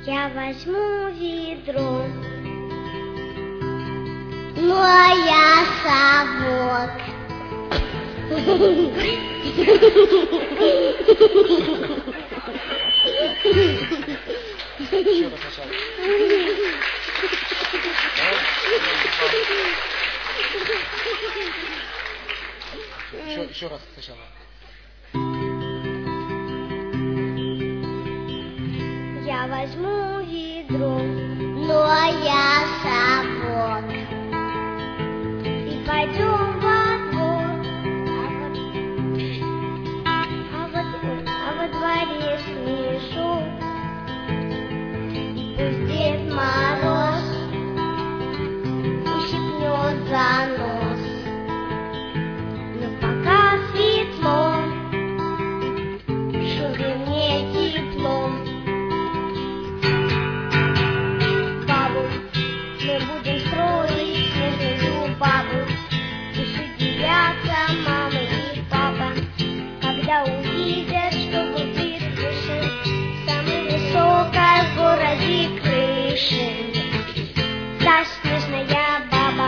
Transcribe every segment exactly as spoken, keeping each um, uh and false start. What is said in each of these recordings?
Я возьму ведро, ну а я совок. Еще раз сначала. Еще, еще раз сначала. Я возьму ведро, ну а я совок. И пойдем во двор, а во, а во дворе снежок. Пусть Дед Мороз ущипнет за нос. Но пока светло, чтобы мне тепло. Бабу мы будем строить снежную бабу. Пусть удивятся мама и папа, когда увидят, что будет выше самой высокой в городе крыши. Та снежная баба,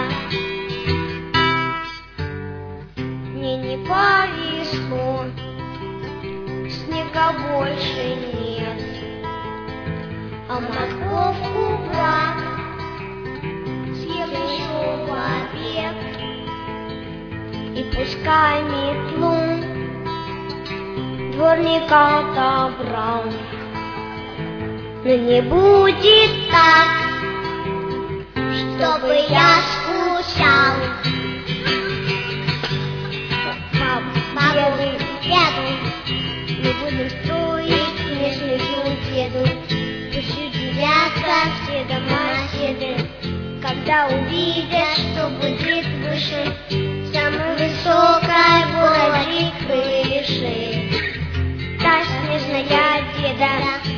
мне не повезло, снега больше нет, а морковку брат съел еще в обед. И пускай метлу дворник отобрал, но не будет так, чтобы я скучал. Бабу, деду, мы будем строить снежную деду. Пусть удивятся все домоседы, когда увидят, что будет выше самой высокой в городе крыши. Та снежная деда